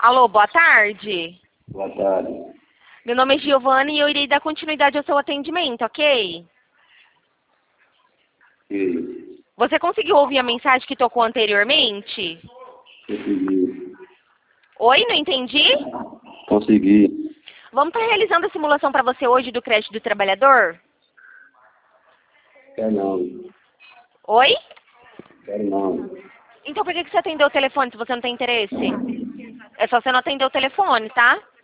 Alô, boa tarde. Boa tarde. Meu nome é Giovana e eu irei dar continuidade ao seu atendimento, ok? E Você conseguiu ouvir a mensagem que tocou anteriormente? consegui. Oi, não entendi? Consegui. Vamos estar realizando a simulação para você hoje do crédito do trabalhador? Quer não. Oi? Quero não. Então por que você atendeu o telefone se você não tem interesse? É só você não atender o telefone, tá?